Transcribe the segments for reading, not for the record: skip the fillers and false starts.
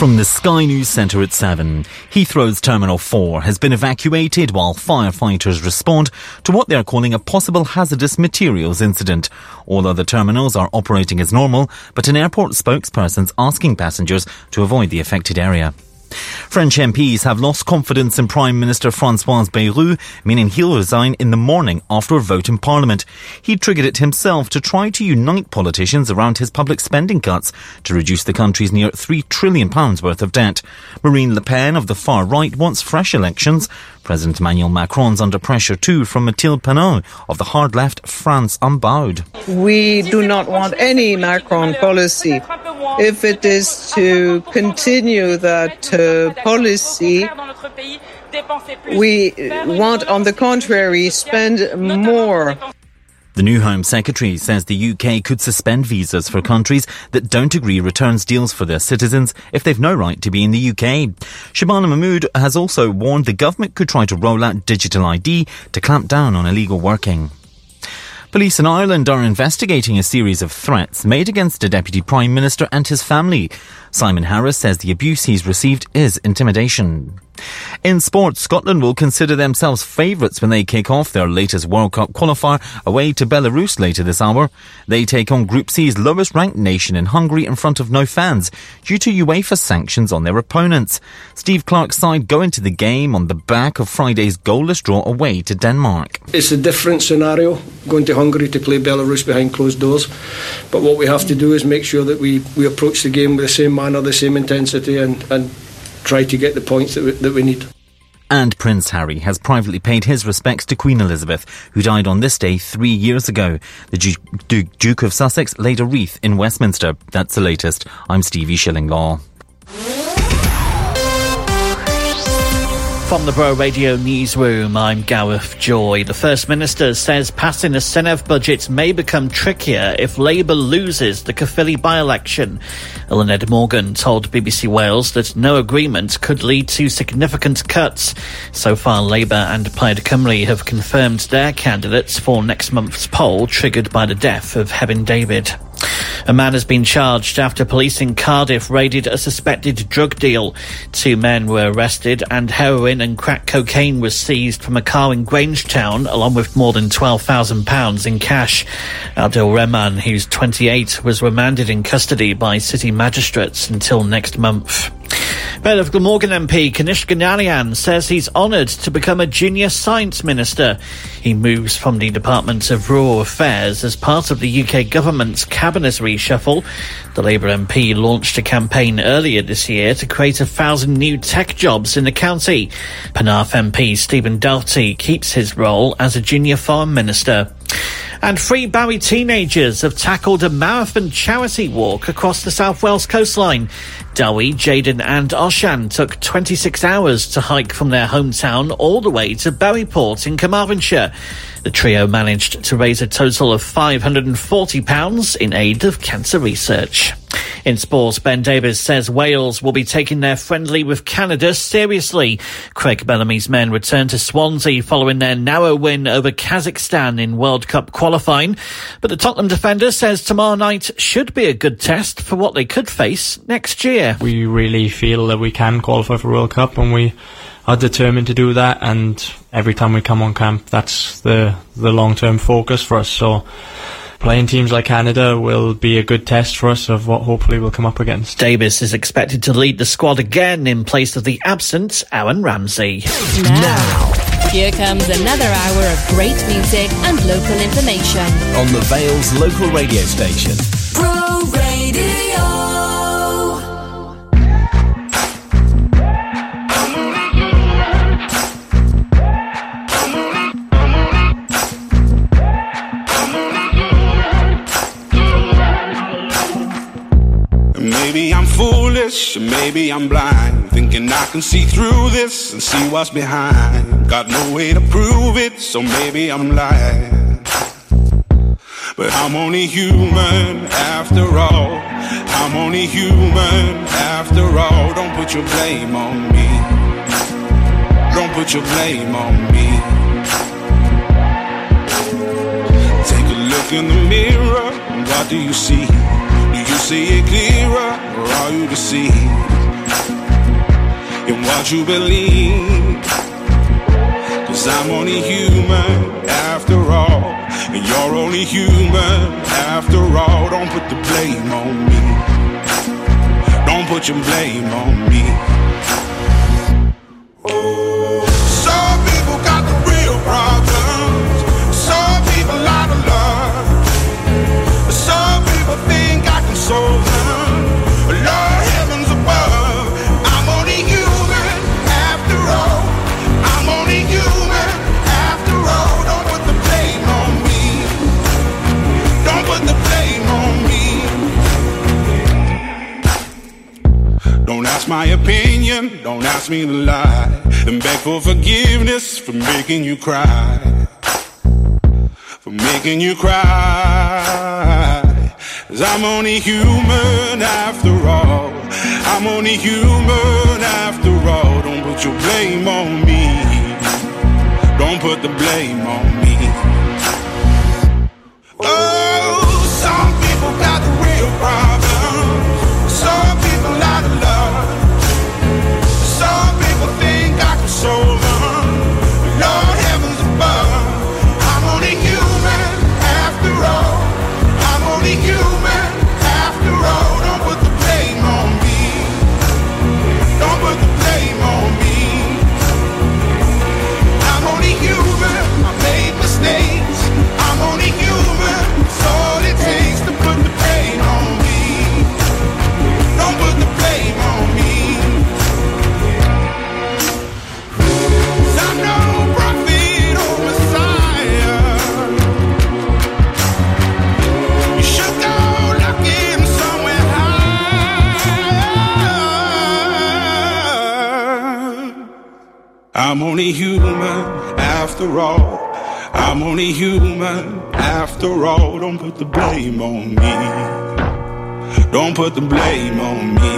From the Sky News Centre at 7, Heathrow's Terminal 4 has been evacuated while firefighters respond to what they are calling a possible hazardous materials incident. All other terminals are operating as normal, but an airport spokesperson is asking passengers to avoid the affected area. French MPs have lost confidence in Prime Minister François Bayrou, meaning he'll resign in the morning after a vote in Parliament. He triggered it himself to try to unite politicians around his public spending cuts to reduce the country's near £3 trillion worth of debt. Marine Le Pen of the far right wants fresh elections. President Emmanuel Macron's under pressure too from Mathilde Panot of the hard left France Unbowed. We do not want any Macron policy. If it is to continue that policy, we want, on the contrary, spend more. The new Home Secretary says the UK could suspend visas for countries that don't agree returns deals for their citizens if they've no right to be in the UK. Shabana Mahmood has also warned the government could try to roll out digital ID to clamp down on illegal working. Police in Ireland are investigating a series of threats made against a Deputy Prime Minister and his family. Simon Harris says the abuse he's received is intimidation. In sport, Scotland will consider themselves favourites when they kick off their latest World Cup qualifier away to Belarus later this hour. They take on Group C's lowest-ranked nation in Hungary in front of no fans due to UEFA sanctions on their opponents. Steve Clarke's side go into the game on the back of Friday's goalless draw away to Denmark. It's a different scenario, going to Hungary to play Belarus behind closed doors. But what we have to do is make sure that we approach the game with the same manner, the same intensity and try to get the points that we need. And Prince Harry has privately paid his respects to Queen Elizabeth, who died on this day 3 years ago. The Duke of Sussex laid a wreath in Westminster. That's the latest. I'm Stevie Shillinglaw. From the Bro Radio Newsroom, I'm Gareth Joy. The First Minister says passing the Senedd budget may become trickier if Labour loses the Caerphilly by-election. Eluned Morgan told BBC Wales that no agreement could lead to significant cuts. So far, Labour and Plaid Cymru have confirmed their candidates for next month's poll, triggered by the death of Hebyn David. A man has been charged after police in Cardiff raided a suspected drug deal. 2 men were arrested and heroin and crack cocaine was seized from a car in Grangetown, along with more than £12,000 in cash. Abdul Rehman, who's 28, was remanded in custody by city magistrates until next month. Bell of Glamorgan MP Kanishka Narayan says he's honoured to become a junior science minister. He moves from the Department of Rural Affairs as part of the UK government's cabinet reshuffle. The Labour MP launched a campaign earlier this year to create 1,000 new tech jobs in the county. Penarth MP Stephen Doughty keeps his role as a junior foreign minister. And 3 Barry teenagers have tackled a marathon charity walk across the South Wales coastline. Dowie, Jaden and Oshan took 26 hours to hike from their hometown all the way to Berryport in Carmarthenshire. The trio managed to raise a total of £540 in aid of cancer research. In sports, Ben Davies says Wales will be taking their friendly with Canada seriously. Craig Bellamy's men return to Swansea following their narrow win over Kazakhstan in World Cup qualifying. But the Tottenham defender says tomorrow night should be a good test for what they could face next year. We really feel that we can qualify for World Cup and we are determined to do that, and every time we come on camp that's the long-term focus for us. So playing teams like Canada will be a good test for us of what hopefully we'll come up against. Davis is expected to lead the squad again in place of the absent Aaron Ramsey. Now, here comes another hour of great music and local information on the Vale's local radio station. Pro Radio. Maybe I'm foolish, maybe I'm blind, thinking I can see through this and see what's behind. Got no way to prove it, so maybe I'm lying. But I'm only human after all. I'm only human after all. Don't put your blame on me. Don't put your blame on me. Take a look in the mirror, what do you see? Do you see it clearer, or are you deceived? what you believe. 'Cause I'm only human after all, and you're only human after all. Don't put the blame on me. Don't put your blame on me. Some people got the real problems. Some people out of love. Some people think I can solve them. Lord heavens above, I'm only human after all. I'm only human after all. Don't put the blame on me. Don't put the blame on me. Don't ask my opinion, don't ask me to lie, and beg for forgiveness for making you cry. For making you cry. 'Cause I'm only human after all. I'm only human after all. Don't put your blame on me. Don't put the blame on me. Oh, some people got the real problems. Some people out of love. Some people think I can solve them. Lord heavens above, I'm only human after all. I'm only human after all. Don't put the blame on me. Don't put the blame on me. I'm only human. I made mistakes. I'm only human. It's all it takes to put the blame on me. Don't put the blame on me. 'Cause I'm no prophet or Messiah. You should go looking somewhere higher. I'm only human after all. I'm only human after all. Don't put the blame on me. Don't put the blame on me.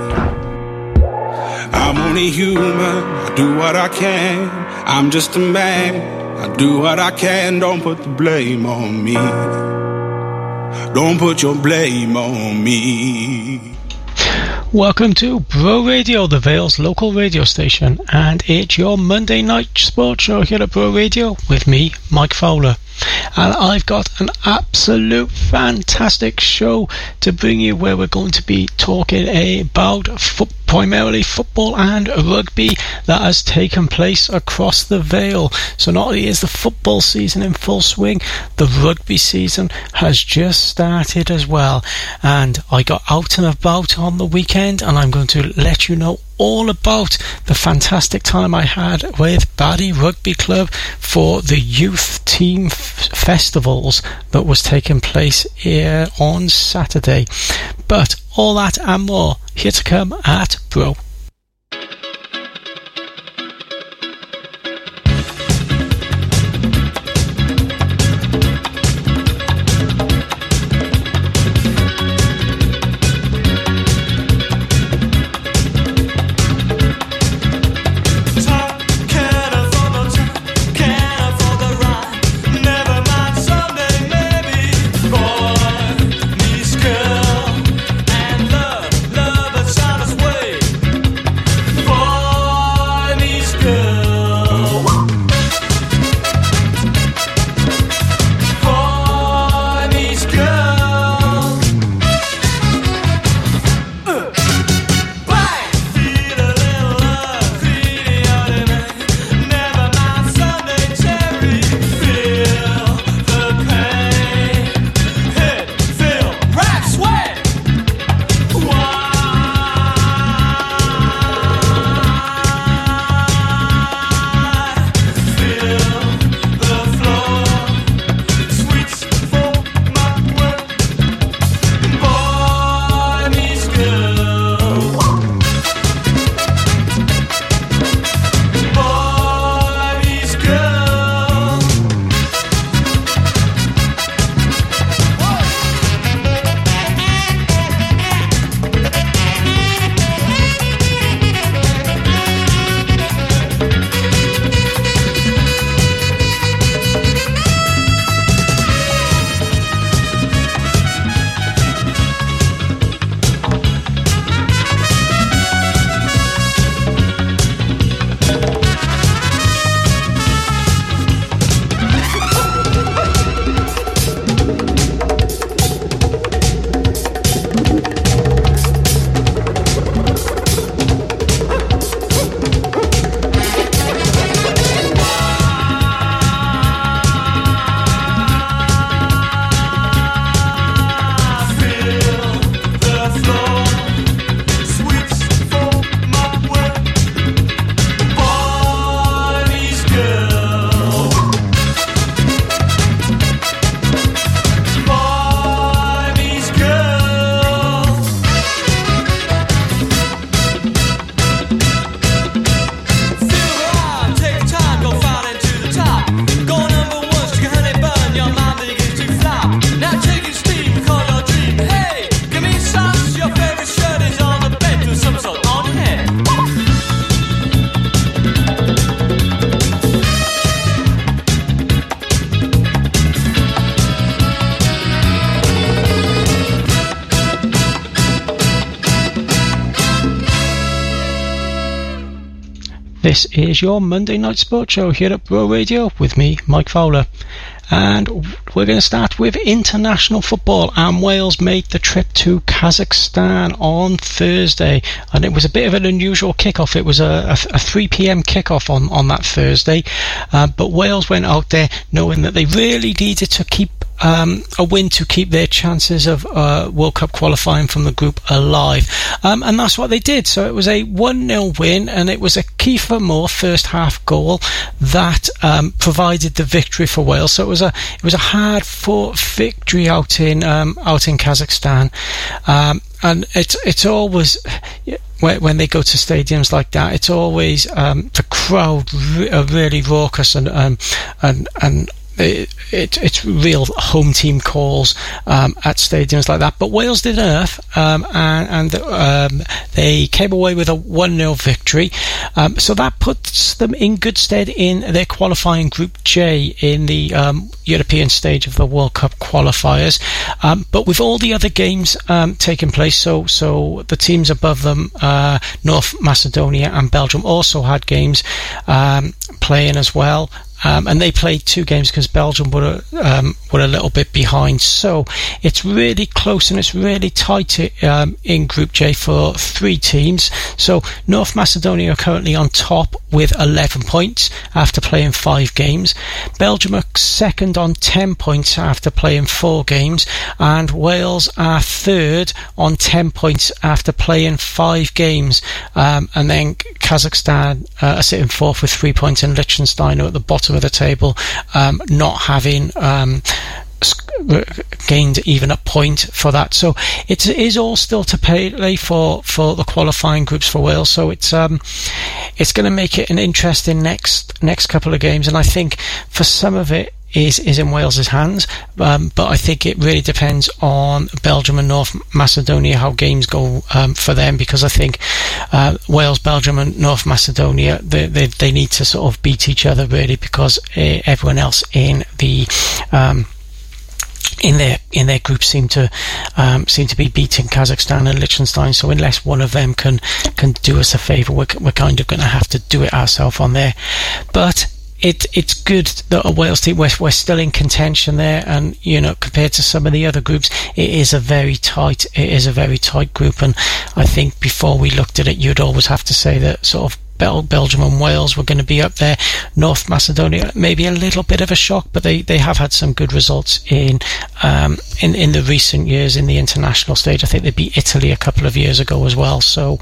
I'm only human. I do what I can. I'm just a man. I do what I can. Don't put the blame on me. Don't put your blame on me. Welcome to Bro Radio, the Vale's local radio station, and it's your Monday night sports show here at Bro Radio with me, Mike Fowler. And I've got an absolute fantastic show to bring you, where we're going to be talking about primarily football and rugby that has taken place across the Vale. So not only is the football season in full swing, the rugby season has just started as well. And I got out and about on the weekend, and I'm going to let you know all about the fantastic time I had with Barry Rugby Club for the youth team festivals that was taking place here on Saturday. But all that and more here to come at Bro. Boy, meets girl, and love at Summer's way. your favourite shirt is on the bed with some sort on head. This is your Monday Night Sports Show here at Bro Radio with me, Mike Fowler. And we're going to start with international football, and Wales made the trip to Kazakhstan on Thursday, and it was a bit of an unusual kickoff. It was a 3 p.m. kickoff on that Thursday, but Wales went out there knowing that they really needed to keep a win to keep their chances of World Cup qualifying from the group alive, and that's what they did. So it was a 1-0 win, and it was a Kiefer Moore first half goal that provided the victory for Wales. So it was a hard fought victory out in Kazakhstan, and it's always, when they go to stadiums like that, it's always the crowd are really raucous, and it's real home team calls at stadiums like that. But Wales did enough, and they came away with a 1-0 victory. So that puts them in good stead in their qualifying Group J in the European stage of the World Cup qualifiers. But with all the other games taking place, so the teams above them, North Macedonia and Belgium, also had games playing as well. And they played 2 games because Belgium were a little bit behind. So it's really close and it's really tight in Group J for 3 teams. So North Macedonia are currently on top with 11 points after playing 5 games. Belgium are second on 10 points after playing 4 games. And Wales are third on 10 points after playing 5 games. And then Kazakhstan are sitting fourth with 3 points, and Liechtenstein are at the bottom of the table, not having gained even a point for that. So it is all still to play for the qualifying groups for Wales. So it's going to make it an interesting next couple of games, and I think for some of it is in Wales's hands, but I think it really depends on Belgium and North Macedonia how games go for them, because I think Wales, Belgium and North Macedonia, they need to sort of beat each other really, because everyone else in the in their group seem to be beating Kazakhstan and Liechtenstein. So unless one of them can do us a favour, we're kind of going to have to do it ourselves on there. But it's good that a Wales team, we're still in contention there, and compared to some of the other groups, it is a very tight group. And I think before we looked at it, you'd always have to say that sort of Belgium and Wales were going to be up there. North Macedonia, maybe a little bit of a shock, but they have had some good results in the recent years in the international stage. I think they beat Italy a couple of years ago as well. So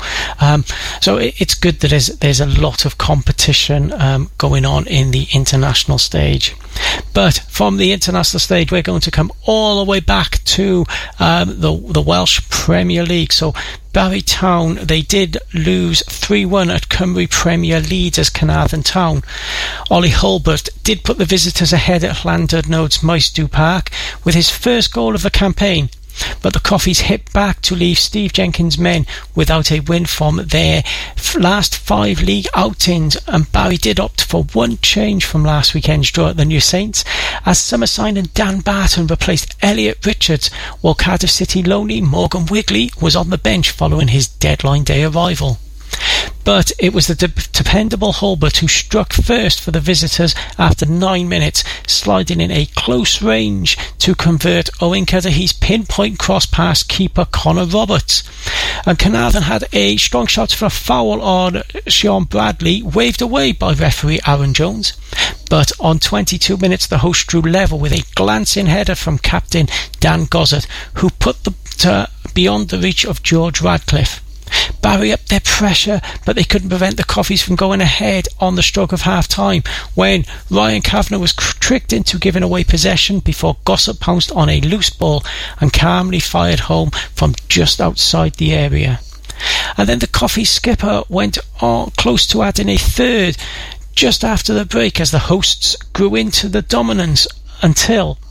it's good that there's a lot of competition going on in the international stage. But from the international stage, we're going to come all the way back to the Welsh Premier League. So Barry Town, they did lose 3-1 at Cymru Premier leaders Carnarvon Town. Ollie Hulbert did put the visitors ahead at Llandudno's Maesdew Park with his first goal of the campaign, but the Coffees hit back to leave Steve Jenkins' men without a win from their last 5 league outings, and Barry did opt for one change from last weekend's draw at the New Saints, as summer signing Dan Barton replaced Elliot Richards, while Cardiff City loanee Morgan Wigley was on the bench following his deadline day arrival. But it was the dependable Hulbert who struck first for the visitors after 9 minutes, sliding in a close range to convert Owen Cuddihy's pinpoint cross past keeper Connor Roberts. And Carnarvon had a strong shot for a foul on Sean Bradley, waved away by referee Aaron Jones. But on 22 minutes, the hosts drew level with a glancing header from captain Dan Gossett, who put the beyond the reach of George Radcliffe. Barry upped their pressure, but they couldn't prevent the Coffees from going ahead on the stroke of half-time, when Ryan Kavanagh was tricked into giving away possession before Gossett pounced on a loose ball and calmly fired home from just outside the area. And then the Coffee skipper went on close to adding a third just after the break, as the hosts grew into the dominance until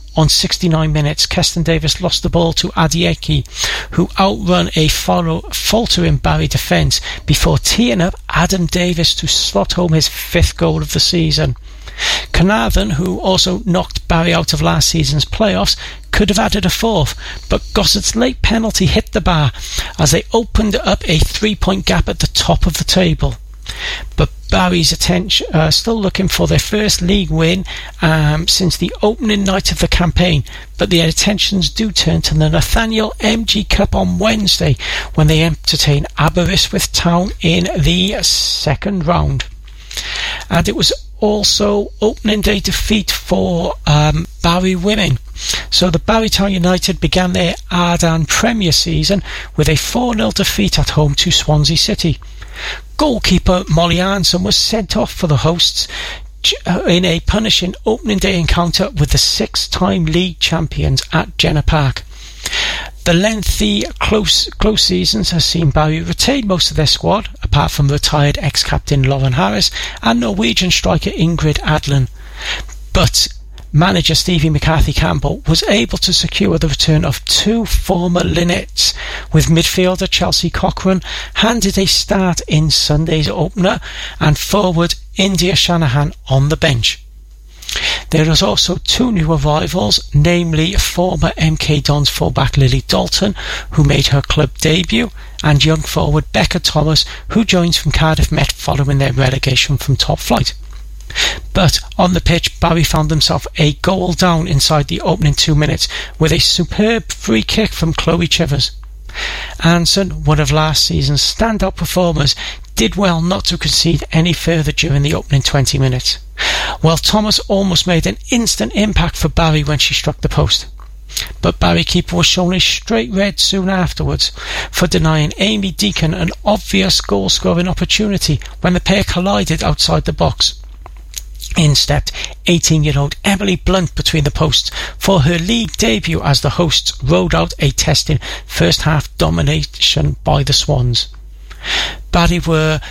On 69 minutes, Keston Davis lost the ball to Adieki, who outrun a faltering Barry defence before teeing up Adam Davis to slot home his 5th goal of the season. Carnarvon, who also knocked Barry out of last season's playoffs, could have added a 4th, but Gossett's late penalty hit the bar as they opened up a 3-point gap at the top of the table. But Barry's attention still looking for their first league win since the opening night of the campaign, but their attentions do turn to the Nathaniel MG Cup on Wednesday when they entertain Aberystwyth Town in the 2nd round. And it was also opening day defeat for Barry women. So the Barrytown United began their Ardan Premier season with a 4-0 defeat at home to Swansea City. Goalkeeper Molly Arnson was sent off for the hosts in a punishing opening day encounter with the 6-time league champions at Jenner Park. The lengthy, close seasons has seen Barry retain most of their squad, apart from retired ex-captain Lauren Harris and Norwegian striker Ingrid Adlin. But manager Stevie McCarthy-Campbell was able to secure the return of 2 former Linnets, with midfielder Chelsea Cochran handed a start in Sunday's opener and forward India Shanahan on the bench. There is also 2 new arrivals, namely former MK Dons fullback Lily Dalton, who made her club debut, and young forward Becca Thomas, who joins from Cardiff Met following their relegation from top flight. But on the pitch, Barry found himself a goal down inside the opening 2 minutes with a superb free kick from Chloe Chivers. Anson, one of last season's standout performers, did well not to concede any further during the opening 20 minutes, while Thomas almost made an instant impact for Barry when she struck the post. But Barry keeper was shown a straight red soon afterwards for denying Amy Deacon an obvious goal-scoring opportunity when the pair collided outside the box. In stepped 18-year-old Emily Blunt between the posts for her league debut as the hosts rode out a testing first-half domination by the Swans. Barry were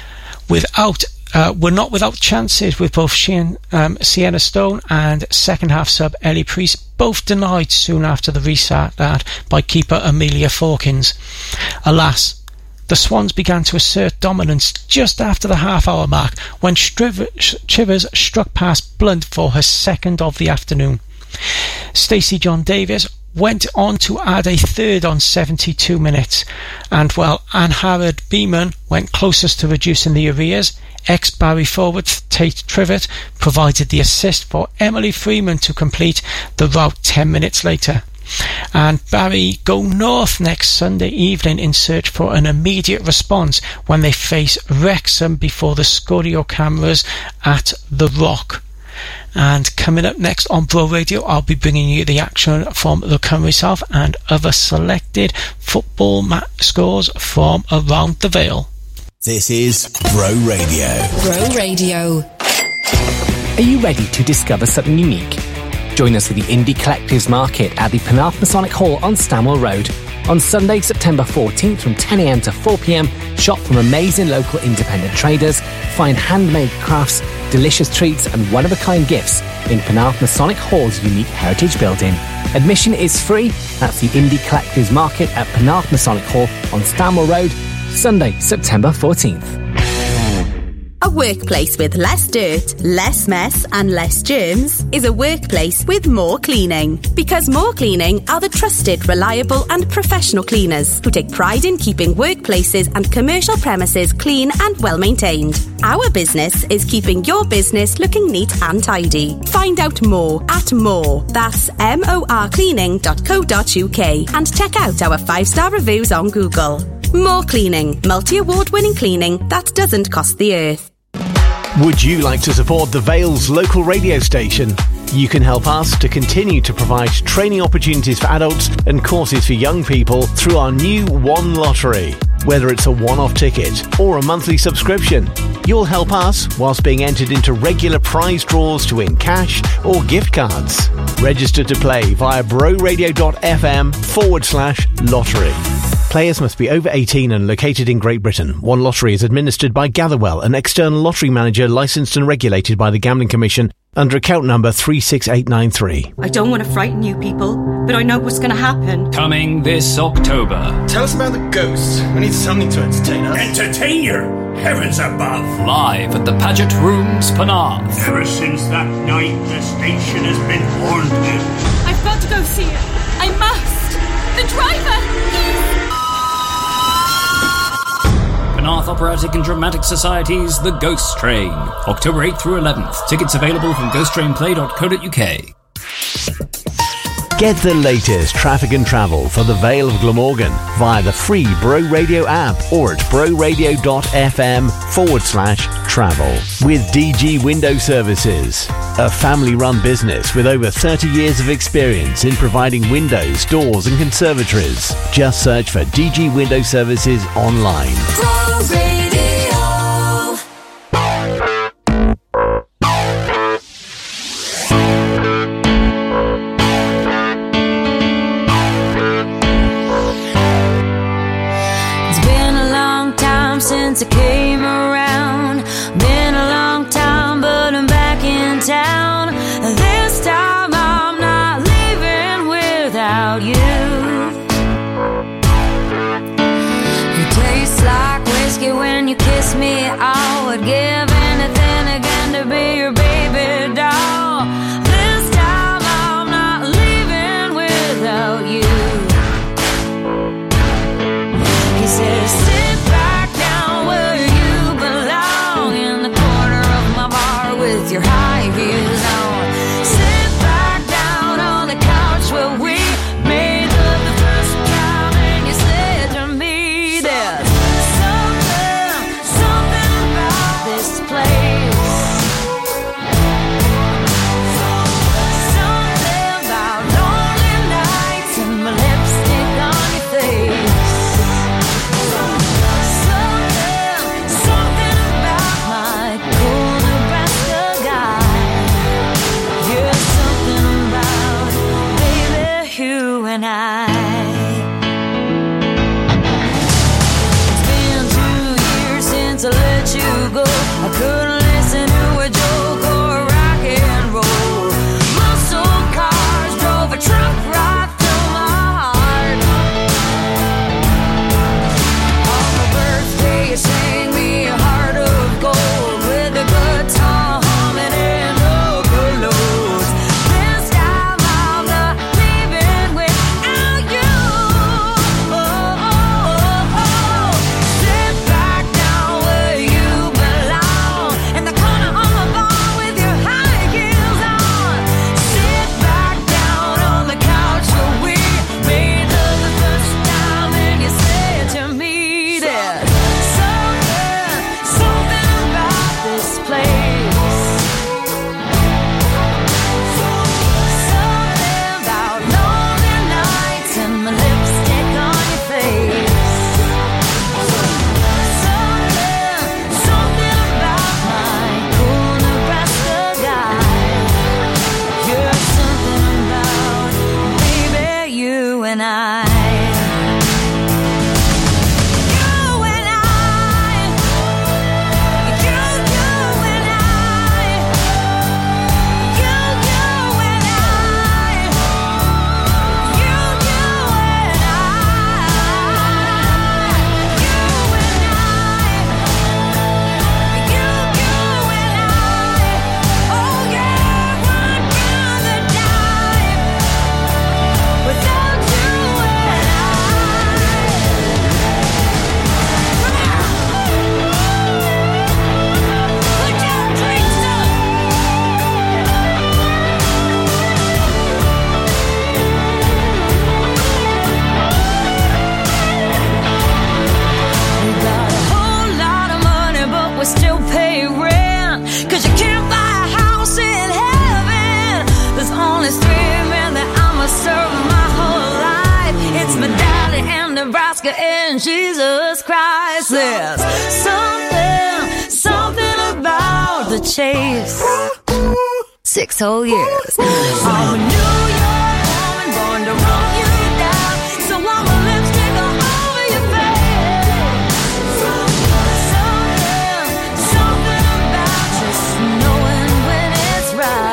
not without chances, with both Sienna Stone and second-half sub Ellie Priest both denied soon after the restart by keeper Amelia Fawkins. Alas, the Swans began to assert dominance just after the half-hour mark when Chivers struck past Blunt for her 2nd of the afternoon. Stacey John Davis went on to add a 3rd on 72 minutes, and while Anne Harrod Beeman went closest to reducing the arrears, ex-Barry forward Tate Trivett provided the assist for Emily Freeman to complete the rout 10 minutes later. And Barry go north next Sunday evening in search for an immediate response when they face Wrexham before the Scorio cameras at The Rock. And coming up next on Bro Radio, I'll be bringing you the action from the Cymru South and other selected football scores from around the Vale. This is Bro Radio. Bro Radio. Are you ready to discover something unique? Join us for the Indie Collectives Market at the Penarth Masonic Hall on Stanwell Road. On Sunday, September 14th from 10am to 4pm, shop from amazing local independent traders, find handmade crafts, delicious treats and one-of-a-kind gifts in Penarth Masonic Hall's unique heritage building. Admission is free. That's the Indie Collectives Market at Penarth Masonic Hall on Stanwell Road, Sunday, September 14th. A workplace with less dirt, less mess and less germs is a workplace with more cleaning. Because More Cleaning are the trusted, reliable and professional cleaners who take pride in keeping workplaces and commercial premises clean and well maintained. Our business is keeping your business looking neat and tidy. Find out more at More. That's morcleaning.co.uk and check out our 5-star reviews on Google. More Cleaning, multi-award winning cleaning that doesn't cost the earth. Would you like to support the Vale's local radio station? You can help us to continue to provide training opportunities for adults and courses for young people through our new One Lottery. Whether it's a one-off ticket or a monthly subscription, you'll help us whilst being entered into regular prize draws to win cash or gift cards. Register to play via broradio.fm/lottery. Players must be over 18 and located in Great Britain. One Lottery is administered by Gatherwell, an external lottery manager licensed and regulated by the Gambling Commission under account number 36893. I don't want to frighten you people, but I know what's going to happen. Coming this October. Tell us about the ghosts. We need something to entertain us. Entertain you? Heavens above. Live at the Paget Rooms, Penarth. Ever since that night, the station has been haunted. I've got to go see it. I must. The driver, Penarth Operatic and Dramatic Society's The Ghost Train. October 8th through 11th. Tickets available from ghosttrainplay.co.uk. Get the latest traffic and travel for the Vale of Glamorgan via the free Bro Radio app or at broradio.fm/travel. With DG Window Services, a family-run business with over 30 years of experience in providing windows, doors and conservatories. Just search for DG Window Services online. Bro Radio. Since I came around, been a long time, but I'm back in town. This time I'm not leaving without you. You taste like whiskey when you kiss me. I would give anything again to be your baby doll. This time I'm not leaving without you. He says, sit back down where you belong, in the corner of my bar with your high heels on. Sit back down on the couch where we made love the first time, and you said to me, there's something about this place. Something about lonely nights and my lipstick on your face. Something about my cool Nebraska guy. Yeah, something about, baby, you and I. It's been 2 years since I let you go. I couldn't listen to a joke or rock and roll. Muscle cars drove a truck right through my heart. On my birthday you sang me a heart of gold with a guitar humming and overloads. This time I'm not leaving without you. Sit back down where you belong, in the corner of my bar with your high heels on. Sit back down on the couch where we made love the first time, and you said to me, there's something about this place. Something about lonely nights and my lipstick on your face. Something about my cool Nebraska guy. You're something about, baby, you and I. We got a whole lot of money, but we still pay rent. 'Cause you can't buy a house in heaven. There's only 3 men that I'ma serve my whole life. It's my daddy and Nebraska and Jesus Christ. There's something about the chase. 6 whole years. I'm a New York woman born to run you down, so I'm a lipstick all over your face. Something about just knowing when it's right.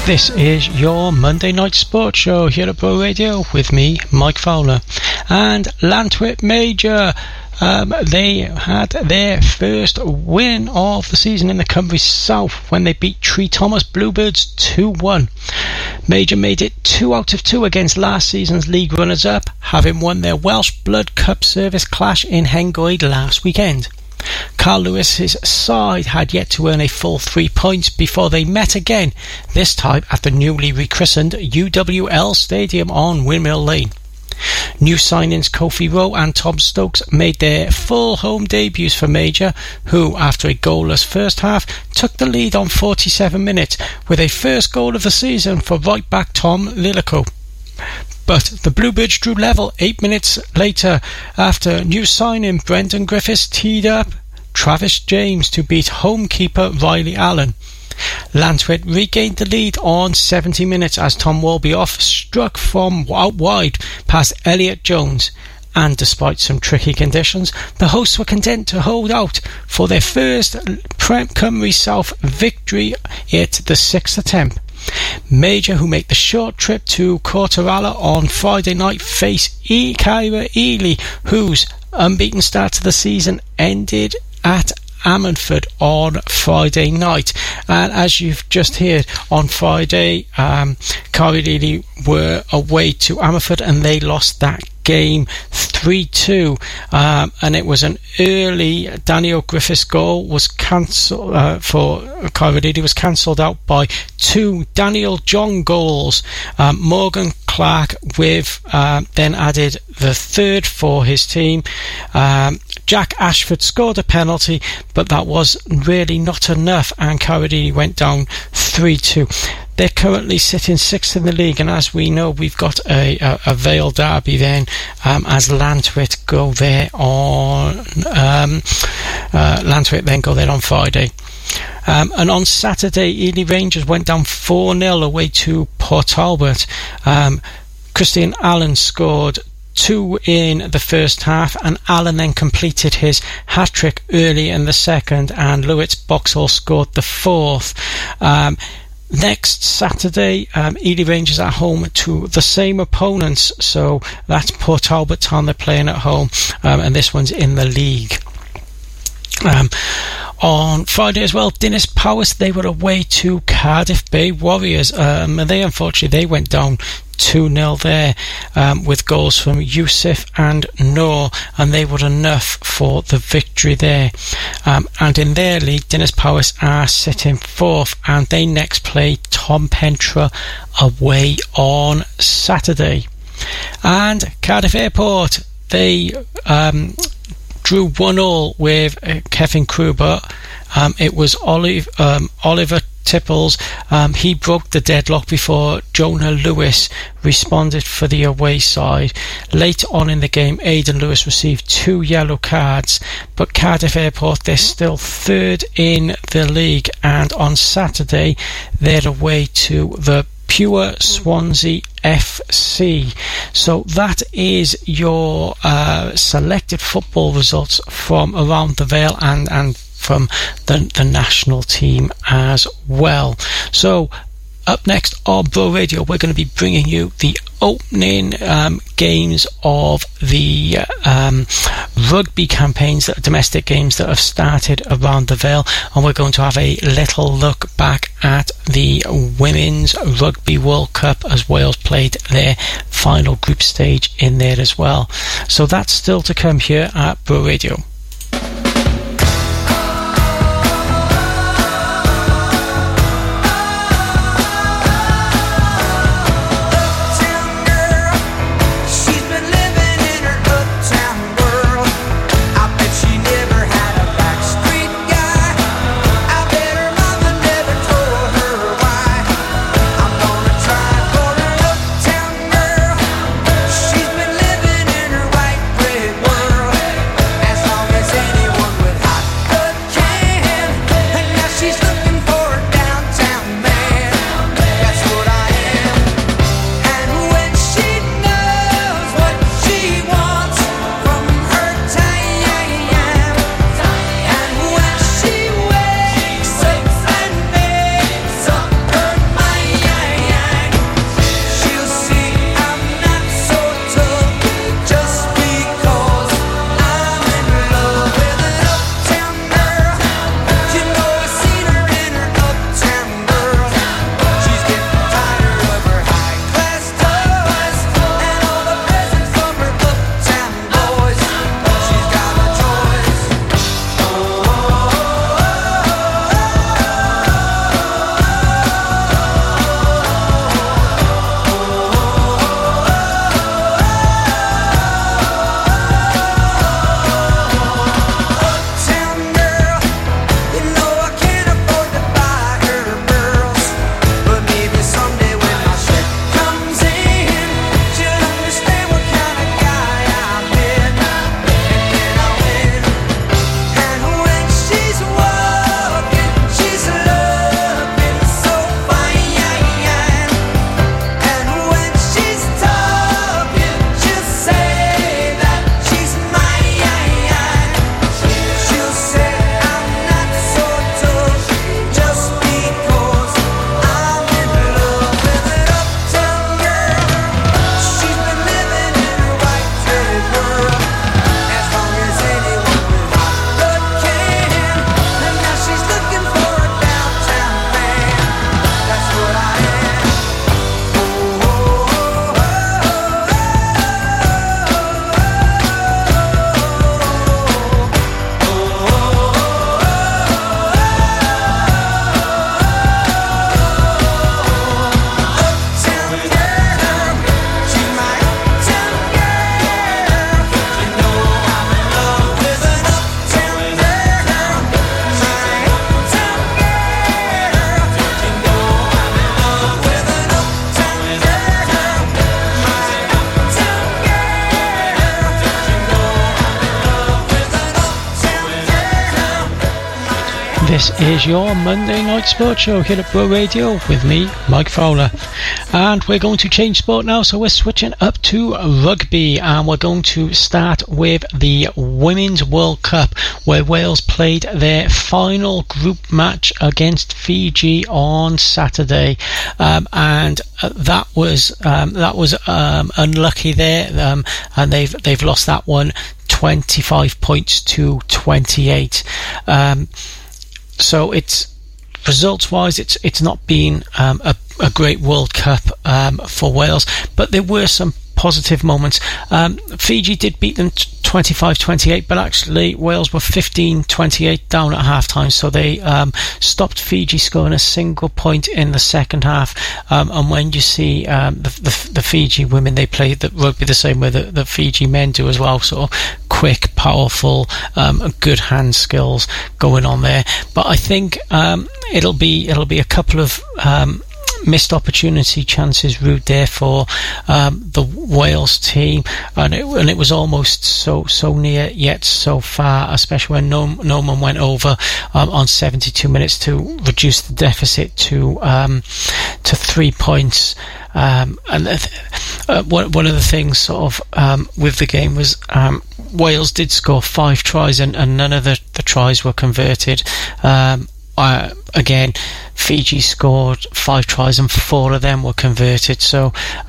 This is your Monday night sports show here at Bro Radio with me, Mike Fowler. And Llantwit Major, they had their first win of the season in the Cymru South when they beat Tree Thomas Bluebirds 2-1. Major made it 2 out of 2 against last season's league runners-up, having won their Welsh Blood Cup Service clash in Hengoed last weekend. Carl Lewis's side had yet to earn a full 3 points before they met again, this time at the newly rechristened UWL Stadium on Windmill Lane. New signings Kofi Rowe and Tom Stokes made their full home debuts for Major, who, after a goalless first half, took the lead on 47 minutes with a first goal of the season for right-back Tom Lilico. But the Bluebirds drew level 8 minutes later after new signing Brendan Griffiths teed up Travis James to beat home keeper Riley Allen. Llantwit regained the lead on 70 minutes as Tom Walbyoff struck from out wide past Elliot Jones. And despite some tricky conditions, the hosts were content to hold out for their first Cymru South victory at the 6th attempt. Major, who make the short trip to Cortoralla on Friday night, face Caira Ely, whose unbeaten start to the season ended at Ammanford on Friday night. And as you've just heard, on Friday, Caira Ely were away to Ammanford and they lost that game 3-2, and it was an early Daniel Griffiths goal was cancelled for Caira Ely, was cancelled out by 2 Daniel John goals. Morgan Clark with then added the third for his team. Jack Ashford scored a penalty, but that was really not enough, and Caira Ely went down 3-2. They're currently sitting 6th in the league, and as we know, we've got a Vale derby then, as Llantwit go there on Llantwit then go there on Friday. And on Saturday, Ely Rangers went down 4-0 away to Port Talbot. Christian Allen scored 2 in the first half, and Allen then completed his hat-trick early in the second, and Lewis Boxall scored the 4th. Next Saturday, Ely Rangers at home to the same opponents, so that's Port Talbot Town they're playing at home, and this one's in the league. On Friday as well, Dinas Powys, they were away to Cardiff Bay Warriors, and they went down 2-0 there, with goals from Yusuf and Noor, and they were enough for the victory there. And in their league, Dinas Powys are sitting 4th, and they next play Tom Pentra away on Saturday. And Cardiff Airport, they drew 1-1 with Kevin Kruber. It was Oliver Tipples. He broke the deadlock before Jonah Lewis responded for the away side. Late on in the game, Aidan Lewis received 2 yellow cards, but Cardiff Airport, they're still 3rd in the league, and on Saturday they're away to the Pure Swansea FC. So that is your selected football results from around the Vale and from the national team as well. So up next on Bro Radio, we're going to be bringing you the opening games of the rugby campaigns, domestic games that have started around the Vale, and we're going to have a little look back at the Women's Rugby World Cup as Wales played their final group stage in there as well. So that's still to come here at Bro Radio. As long This is your Monday Night Sports Show here at Bro Radio with me, Mike Fowler. And we're going to change sport now, so we're switching up to rugby, and we're going to start with the Women's World Cup, where Wales played their final group match against Fiji on Saturday, and that was unlucky there, and they've lost that one 25 points to 28. So it's results-wise, it's not been a great World Cup for Wales, but there were some positive moments. Fiji did beat them 25-28, but actually Wales were 15-28 down at half-time, so they stopped Fiji scoring a single point in the second half. And when you see the Fiji women, they play the rugby the same way that the Fiji men do as well, so quick, powerful, good hand skills going on there. But I think it'll be a couple of missed opportunity chances rude there for the Wales team, and it was almost so near yet so far, especially when Norman went over on 72 minutes to reduce the deficit to 3 points. And one of the things sort of with the game was Wales did score 5 tries and none of the tries were converted. Again, Fiji scored 5 tries and 4 of them were converted. So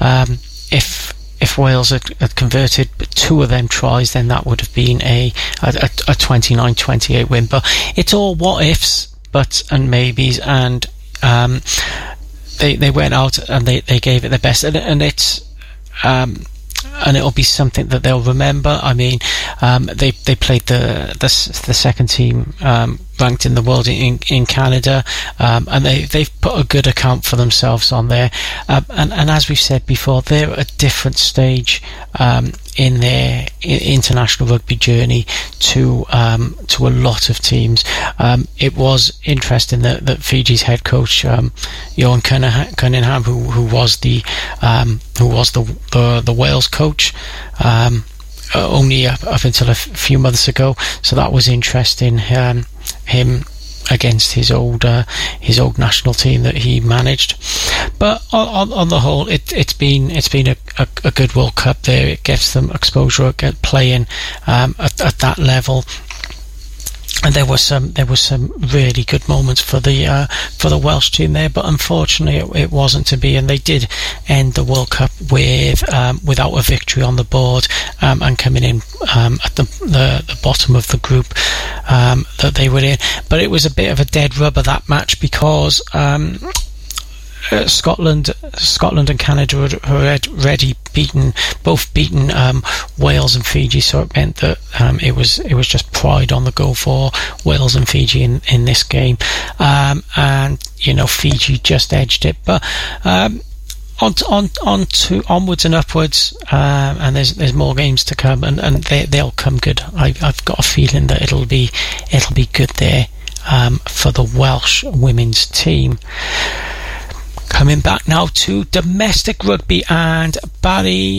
if Wales had converted 2 of them tries, then that would have been a 29-28 win. But it's all what ifs, buts and maybes, and they went out and they gave it their best, and it's and it'll be something that they'll remember. I mean, they played the second team ranked in the world in Canada, and they've put a good account for themselves on there. And as we've said before, they're at a different stage in their international rugby journey to a lot of teams. It was interesting that Fiji's head coach Johan Cunningham, who was the Wales coach, only up until a few months ago, so that was interesting. Him against his old national team that he managed, but on the whole, it's been a good World Cup there. It gives them exposure at playing at that level. And there were some really good moments for the Welsh team there, but unfortunately it wasn't to be, and they did end the World Cup without a victory on the board, and coming in at the bottom of the group that they were in. But it was a bit of a dead rubber, that match, because Scotland and Canada had already beaten Wales and Fiji, so it meant that it was just pride on the go for Wales and Fiji in this game, and Fiji just edged it, but onwards and upwards, and there's more games to come, and they'll come good. I've got a feeling that it'll be good there for the Welsh women's team. Coming back now to domestic rugby, and Barry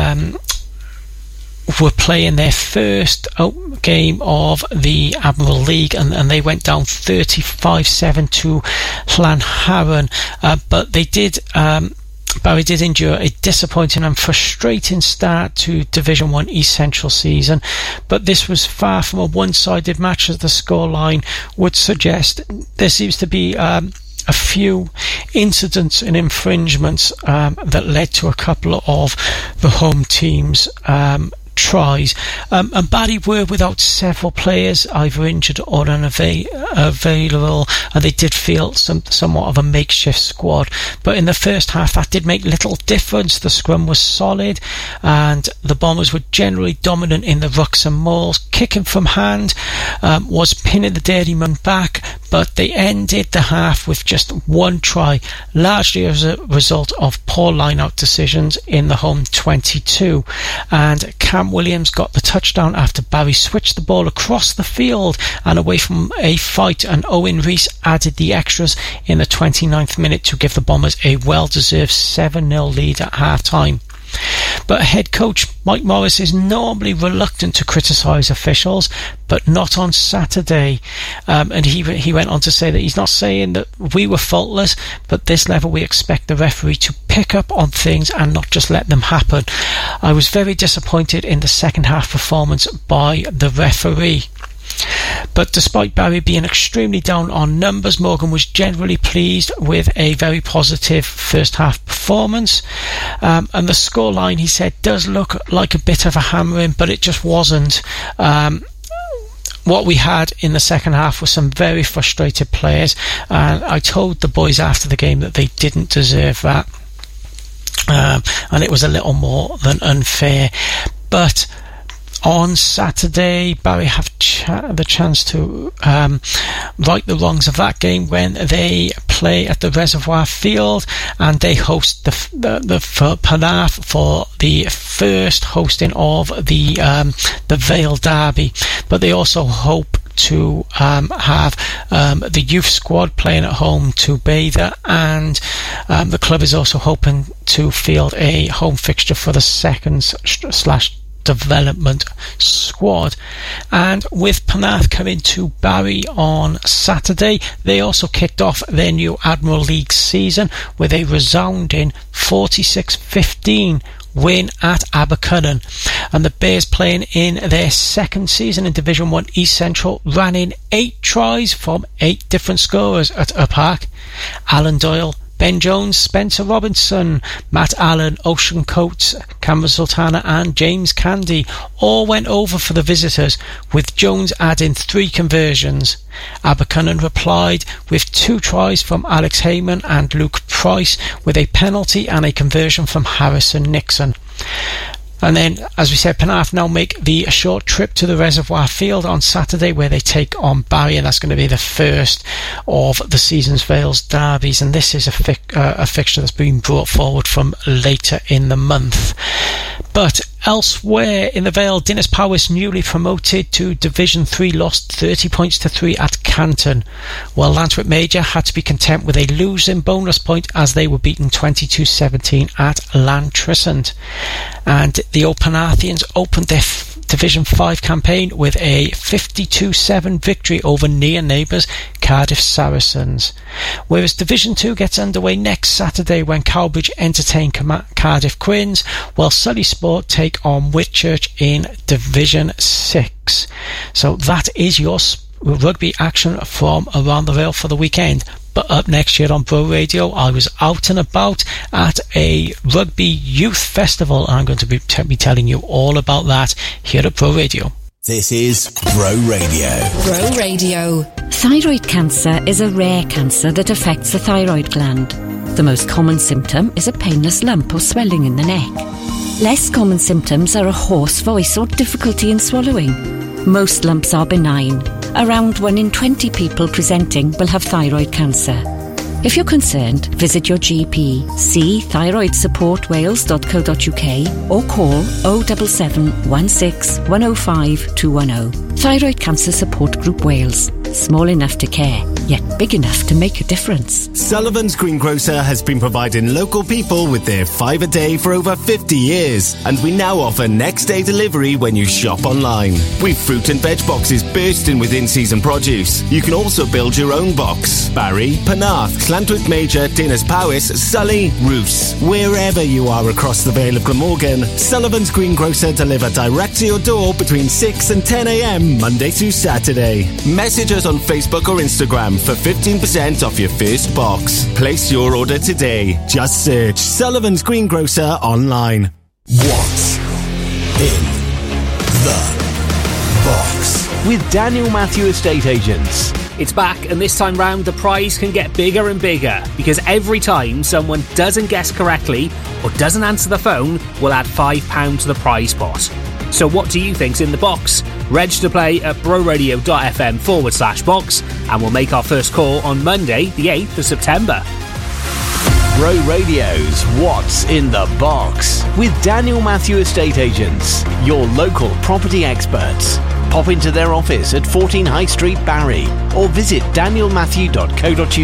were playing their first game of the Admiral League, and they went down 35-7 to Llanharan, but they did. Barry did endure a disappointing and frustrating start to Division 1 East Central season, but this was far from a one-sided match, as the scoreline would suggest. There seems to be a few incidents and infringements that led to a couple of the home teams' tries, and Barry were without several players, either injured or unavailable, and they did feel somewhat of a makeshift squad. But in the first half, that did make little difference. The scrum was solid, and the Bombers were generally dominant in the rucks and mauls. Kicking from hand was pinning the Dairymen back, but they ended the half with just 1 try, largely as a result of poor line-out decisions in the home 22. And Cam Williams got the touchdown after Barry switched the ball across the field and away from a fight, and Owen Rees added the extras in the 29th minute to give the Bombers a well-deserved 7-0 lead at half-time. But head coach Mike Morris is normally reluctant to criticise officials, but not on Saturday. And he went on to say that he's not saying that we were faultless, but at this level we expect the referee to pick up on things and not just let them happen. I was very disappointed in the second half performance by the referee. But despite Barry being extremely down on numbers, Morgan was generally pleased with a very positive first half performance. And the scoreline, he said, does look like a bit of a hammering, but it just wasn't. What we had in the second half was some very frustrated players, and I told the boys after the game that they didn't deserve that, and it was a little more than unfair. But on Saturday, Barry have the chance to right the wrongs of that game when they play at the Reservoir Field, and they host the Penarth for the first hosting of the Vale Derby. But they also hope to have the youth squad playing at home to Bather, and the club is also hoping to field a home fixture for the second / development squad. And with Penarth coming to Barry on Saturday, they also kicked off their new Admiral League season with a resounding 46-15 win at Abercynon. And the Bears, playing in their second season in Division 1 East Central, ran in 8 tries from 8 different scorers at Up Park. Alan Doyle, Ben Jones, Spencer Robinson, Matt Allen, Ocean Coates, Cameron Sultana and James Candy all went over for the visitors, with Jones adding 3 conversions. Abercynon replied with 2 tries from Alex Heyman and Luke Price, with a penalty and a conversion from Harrison Nixon. And then, as we said, Penarth now make the short trip to the Reservoir Field on Saturday, where they take on Barry, and that's going to be the first of the season's Vales derbies. And this is a fixture that's been brought forward from later in the month. But elsewhere in the Vale, Dinas Powys, newly promoted to Division 3, lost 30 points to 3 at Canton, while Lantwick Major had to be content with a losing bonus point as they were beaten 22-17 at Lantrisant. And the Old Penarthians opened their Division 5 campaign with a 52-7 victory over near neighbours Cardiff Saracens. Whereas Division 2 gets underway next Saturday when Cowbridge entertain Cardiff Quins, while Surrey Sport take on Whitchurch in Division 6. So that is your rugby action from around the Vale for the weekend. But up next year on Bro Radio, I was out and about at a rugby youth festival, and I'm going to be telling you all about that here at Bro Radio. This is Bro Radio. Bro Radio. Thyroid cancer is a rare cancer that affects the thyroid gland. The most common symptom is a painless lump or swelling in the neck. Less common symptoms are a hoarse voice or difficulty in swallowing. Most lumps are benign. Around 1 in 20 people presenting will have thyroid cancer. If you're concerned, visit your GP, see thyroidsupportwales.co.uk or call 077 16 105 210. Thyroid Cancer Support Group Wales. Small enough to care, yet big enough to make a difference. Sullivan's Greengrocer has been providing local people with their 5 a day for over 50 years, and we now offer next day delivery when you shop online. We've fruit and veg boxes bursting with in-season produce. You can also build your own box. Barry, Penarth, Llantwit Major, Dinas Powys, Sully, Roos. Wherever you are across the Vale of Glamorgan, Sullivan's Greengrocer deliver direct to your door between 6 and 10 a.m. Monday through Saturday. Message us on Facebook or Instagram for 15% off your first box. Place your order today. Just search Sullivan's Greengrocer online. What's in the box? With Daniel Matthew Estate Agents. It's back, and this time round the prize can get bigger and bigger, because every time someone doesn't guess correctly or doesn't answer the phone, we'll add £5 to the prize pot. So what do you think's in the box? Register to play at broradio.fm/box, and we'll make our first call on Monday, the 8th of September. Bro Radio's What's in the Box with Daniel Matthew Estate Agents, your local property experts. Pop into their office at 14 High Street, Barry, or visit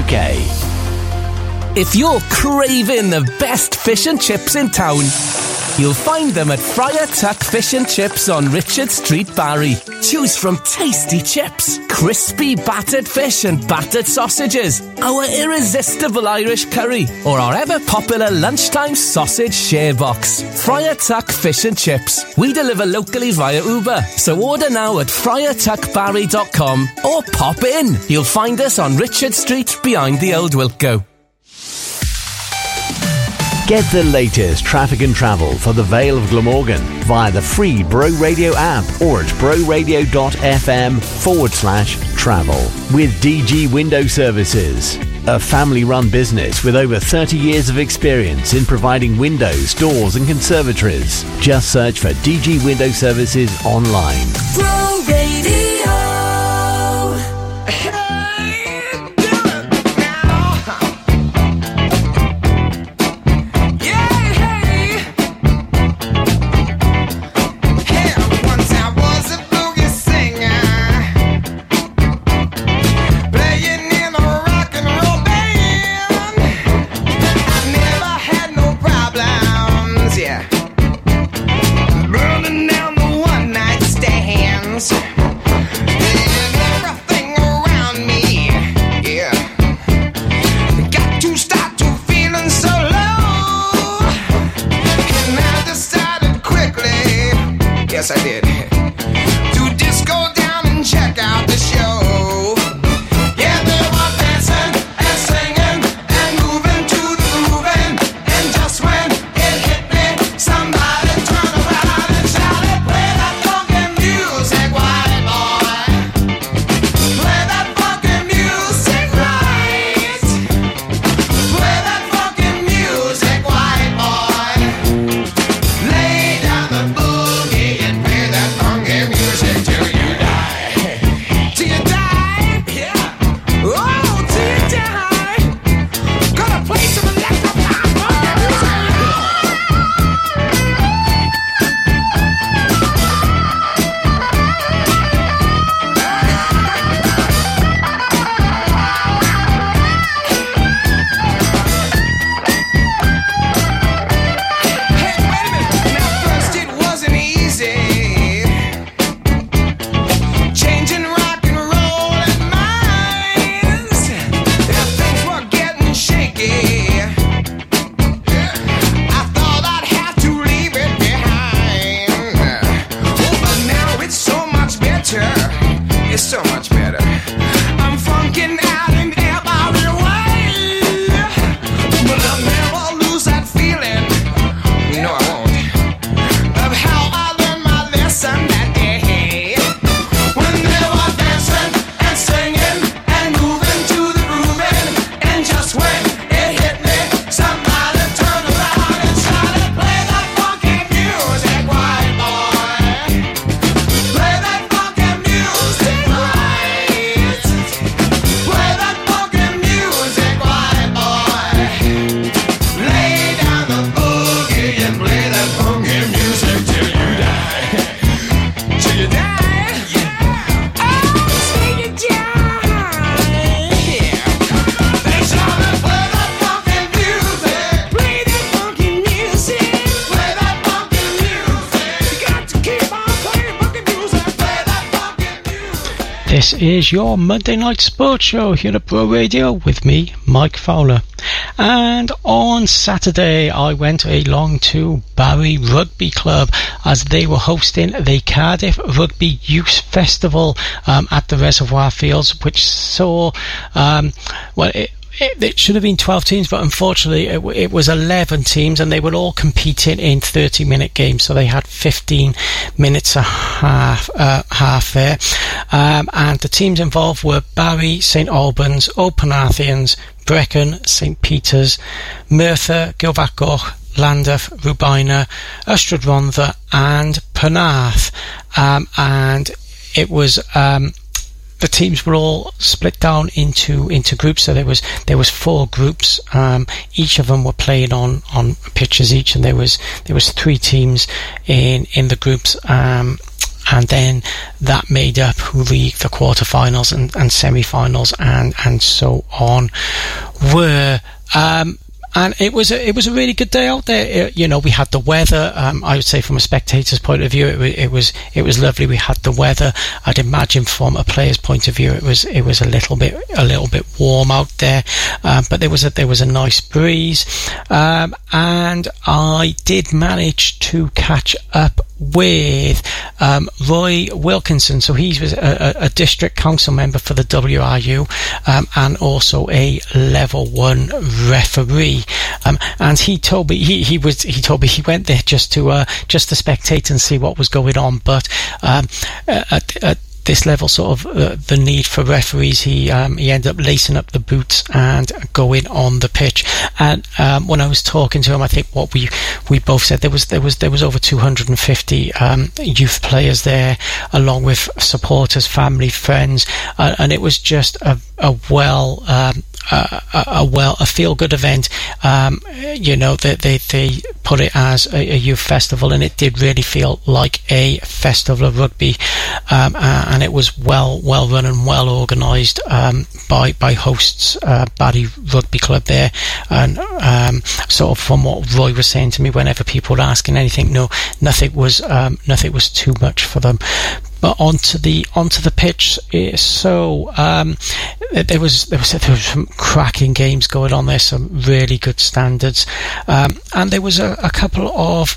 danielmatthew.co.uk. If you're craving the best fish and chips in town, You'll find them at Friar Tuck Fish and Chips on Richard Street, Barry. Choose from tasty chips, crispy battered fish and battered sausages, our irresistible Irish curry, or our ever-popular lunchtime sausage share box. Friar Tuck Fish and Chips. We deliver locally via Uber, so order now at friartuckbarry.com or pop in. You'll find us on Richard Street behind the old Wilco. Get the latest traffic and travel for the Vale of Glamorgan via the free Bro Radio app or at broradio.fm/travel. With DG Window Services, a family-run business with over 30 years of experience in providing windows, doors and conservatories. Just search for DG Window Services online. Bro Radio. Burning down the one-night stands. Yes, I did. To disco down and check out the show. Yeah, they were dancing and singing and moving to the grooving. And just when it hit me, somebody turned around and shouted, "Play that funky music, white boy. Play that funky music right. Play that funky music, white boy. Lay down the boogie and play that funky music till you die. Till you die, yeah. Oh, till you die. Gonna play some electrified funky music. Now first it wasn't easy. Changing rock and roll and minds. Yeah, things were getting shaky. I thought I'd have to leave it behind. Oh, but now it's so much better. It's so much better. I'm funking out in every way. But I'll never lose that feeling. No, I won't. Of how I learned my lesson that day. When they were dancing and singing and moving to the grooving. And just when it hit me, somebody turned around and shouted, "Play that funky music, white boy. Play that funky music right. Play that funky music, white boy. Lay down the boogie and play that funky music till you die. Till you die. Oh, till you die. They shouted, "Play that funky music. Play that funky music. Play that funky music. You got to keep on playing funky music. Play that funky music." This is your Monday Night Sports Show here at Bro Radio with me, Mike Fowler. And on Saturday I went along to Barry Rugby Club as they were hosting the Cardiff Rugby Youth Festival at the Reservoir Fields, which saw, it should have been 12 teams, but unfortunately it was 11 teams, and they were all competing in 30-minute games, so they had 15 minutes a half there. And the teams involved were Barry, St Albans, Old Penarthians, Brecon, St Peters, Merthyr, Gilfacgoch, Llandaff, Rubina, Ystrad Rhondda and Penarth. And it was the teams were all split down into groups, so there was 4 groups. Each of them were playing on pitches each, and there was 3 teams in the groups. And then that made up the quarterfinals and semi-finals and so on. Were And it was a really good day out there. We had the weather. I would say from a spectator's point of view, it was lovely. We had the weather. I'd imagine from a player's point of view, it was a little bit warm out there, but there was a nice breeze, and I did manage to catch up with Roy Wilkinson. So he was a district council member for the WRU, and also a level 1 referee. And he told me he went there just to spectate and see what was going on. But at this level, sort of the need for referees, he ended up lacing up the boots and going on the pitch. And when I was talking to him, I think what we both said, there was over 250 youth players there, along with supporters, family, friends, and it was just a feel-good event. They put it as a youth festival, and it did really feel like a festival of rugby, and it was well run and well organised by hosts, Barry Rugby Club there. And sort of from what Roy was saying to me, whenever people were asking anything, nothing was too much for them. But onto the pitch. So there was some cracking games going on there, some really good standards, and there was a couple of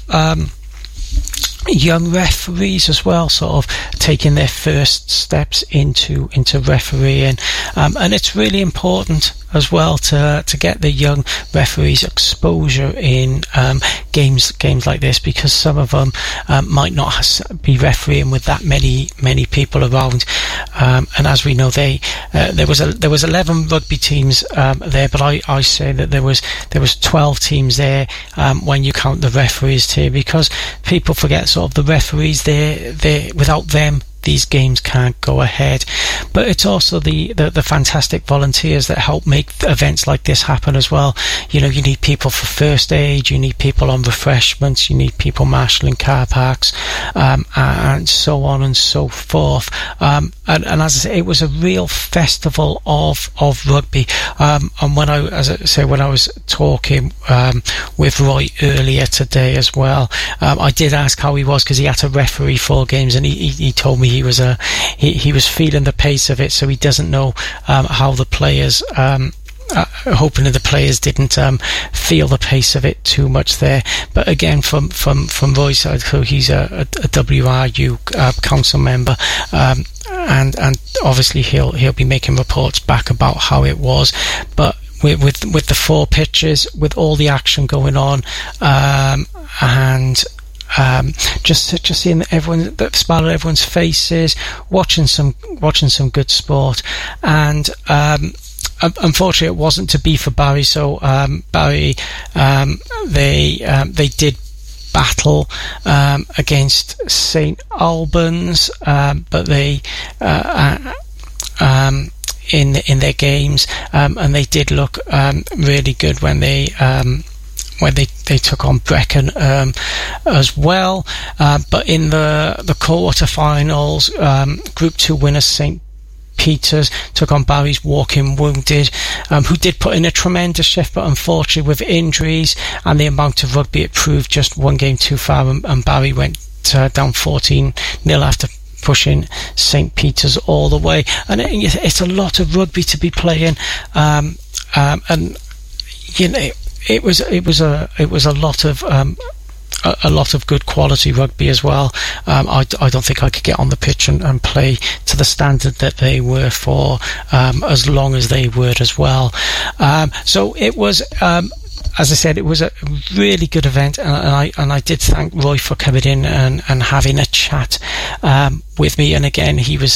young referees as well, sort of taking their first steps into refereeing, and it's really important as well to get the young referees exposure in games like this, because some of them might not be refereeing with that many people around, and as we know, there was 11 rugby teams there, but I say that there was 12 teams there when you count the referees too, because people forget sort of the referees. They without them, these games can't go ahead. But it's also the fantastic volunteers that help make events like this happen as well. You need people for first aid, you need people on refreshments, you need people marshalling car parks, and so on and so forth. And as I say, it was a real festival of rugby. And when I was talking with Roy earlier today as well, I did ask how he was, because he had to referee 4 games, and he told me he was feeling the pace of it, so he doesn't know how the players, hoping that the players didn't feel the pace of it too much there. But again, from Roy's side, so he's a WRU council member, and obviously he'll be making reports back about how it was. But with the 4 pitches, with all the action going on, and just seeing the smile on everyone's faces, watching some good sport, and unfortunately it wasn't to be for Barry. So Barry, they did battle against St Albans, but they in their games, and they did look really good when they took on Brecon as well, but in the quarter-finals, Group 2 winners St Peters took on Barry's Walking Wounded, who did put in a tremendous shift, but unfortunately with injuries and the amount of rugby, it proved just one game too far, and Barry went down 14-0 after pushing St Peters all the way. And it's a lot of rugby to be playing, and it was a lot of good quality rugby as well. I don't think I could get on the pitch and play to the standard that they were for as long as they would as well. So it was, as I said, it was a really good event, and I did thank Roy for coming in and having a chat with me. And again, he was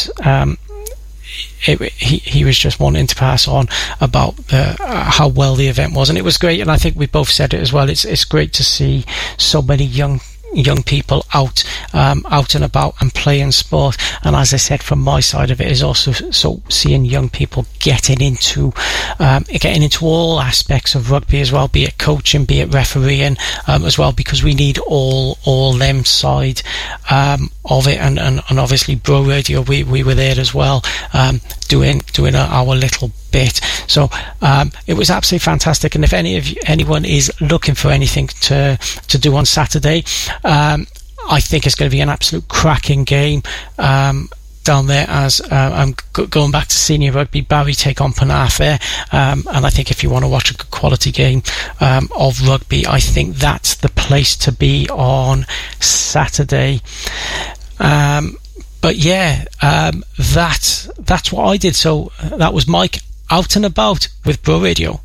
just wanting to pass on about how well the event was, and it was great. And I think we both said it as well. It's great to see so many young people out and about and playing sport. And as I said, from my side of it is also so seeing young people getting into all aspects of rugby as well, be it coaching, be it refereeing as well, because we need all them side of it, and obviously Bro Radio, we were there as well, doing our little bit. So it was absolutely fantastic. And if anyone is looking for anything to do on Saturday, I think it's going to be an absolute cracking game down there, as I'm going back to senior rugby. Barry take on Penarth there, and I think if you want to watch a good quality game of rugby, I think that's the place to be on Saturday. But yeah, that's what I did. So that was Mike out and about with Bro Radio.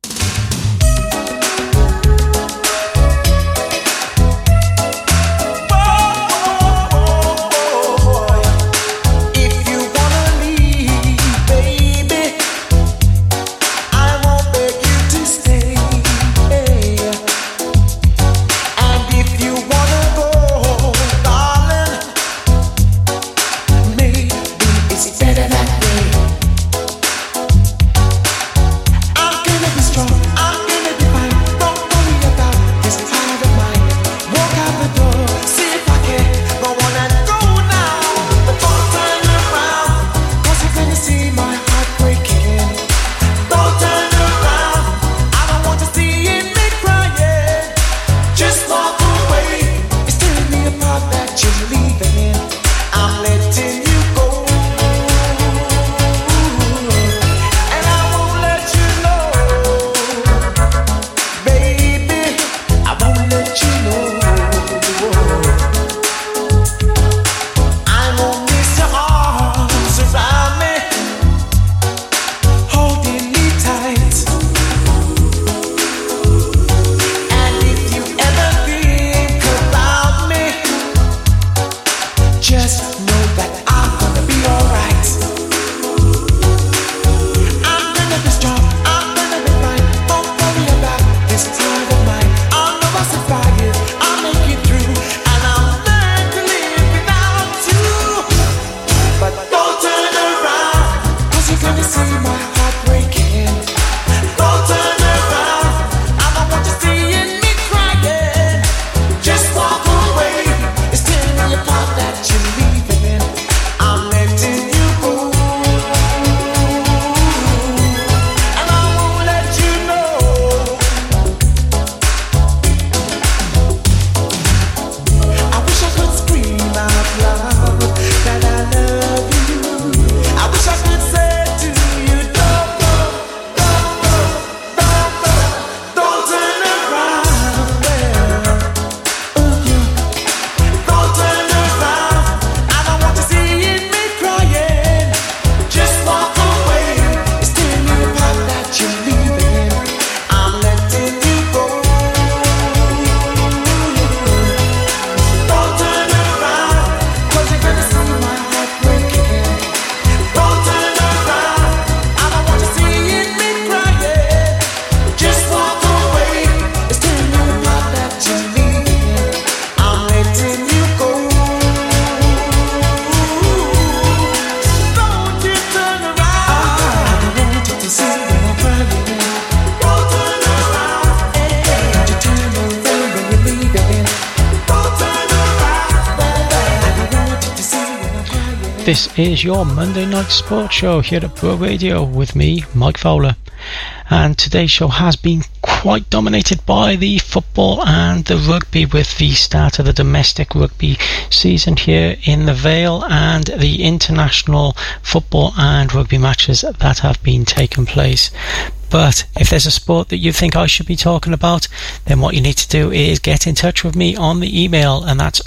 This is your Monday Night Sports Show here at Bro Radio with me, Mike Fowler. And today's show has been quite dominated by the football and the rugby, with the start of the domestic rugby season here in the Vale and the international football and rugby matches that have been taking place. But if there's a sport that you think I should be talking about, then what you need to do is get in touch with me on the email, and that's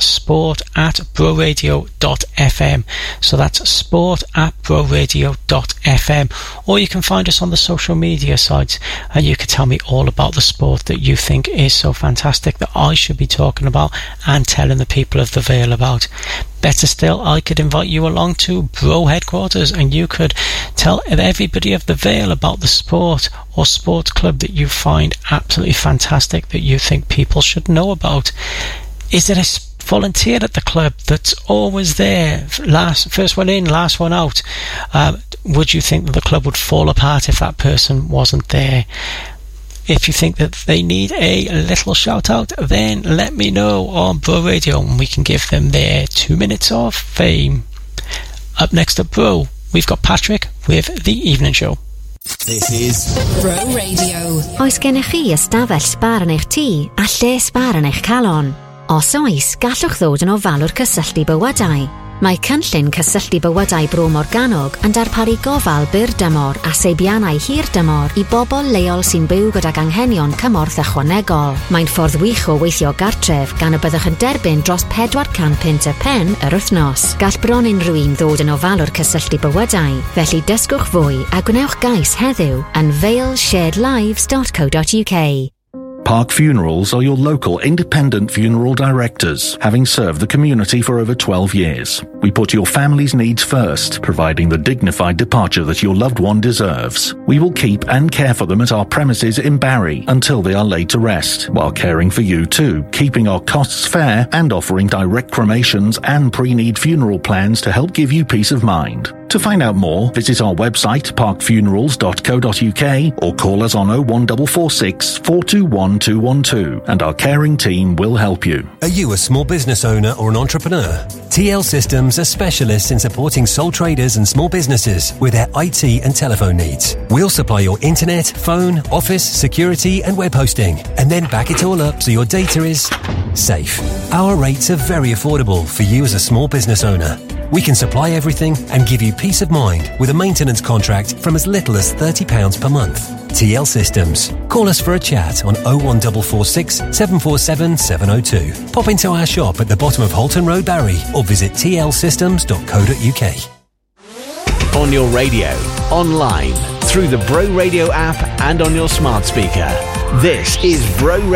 sport@broradio.fm. So that's sport@broradio.fm. Or you can find us on the social media sites, and you can tell me all about the sport that you think is so fantastic that I should be talking about and telling the people of the Vale about. Better still, I could invite you along to Bro headquarters, and you could tell everybody of the Vale about the sport or sports club that you find absolutely fantastic that you think people should know about. Is there a volunteer at the club that's always there, first one in, last one out? Would you think that the club would fall apart if that person wasn't there? If you think that they need a little shout out, then let me know on Bro Radio and we can give them their 2 minutes of fame. Up next at Bro, we've got Patrick with The Evening Show. This is Bro Radio. Oes gennych chi ystafell sbar yn eich tŷ a lle sbar yn eich calon? Os oes, gallwch ddod yn ofalwr cysylltu bywydau. Mae cynllun cysylltu bywydau Bro Morgannwg yn darparu gofal byr dymor a seibiannau hir dymor I bobl leol sy'n byw gydag anghenion cymorth ychwanegol. Mae'n ffordd wych o weithio gartref gan y byddwch yn derbyn dros 400 punt y pen yr wythnos. Gall bron unrhyw un ddod yn ofalwr cysylltu bywydau, felly dysgwch fwy a gwnewch gais heddiw yn valesharedlives.co.uk. Park Funerals are your local independent funeral directors, having served the community for over 12 years. We put your family's needs first, providing the dignified departure that your loved one deserves. We will keep and care for them at our premises in Barry until they are laid to rest, while caring for you too, keeping our costs fair and offering direct cremations and pre-need funeral plans to help give you peace of mind. To find out more, visit our website parkfunerals.co.uk or call us on 01446 421 212 and our caring team will help you. Are you a small business owner or an entrepreneur? TL Systems are specialists in supporting sole traders and small businesses with their IT and telephone needs. We'll supply your internet, phone, office, security and web hosting and then back it all up so your data is safe. Our rates are very affordable for you as a small business owner. We can supply everything and give you peace of mind with a maintenance contract from as little as £30 per month. TL Systems. Call us for a chat on 01446 747 702. Pop into our shop at the bottom of Holton Road, Barry, or visit tlsystems.co.uk. On your radio, online, through the Bro Radio app and on your smart speaker. This is Bro Radio.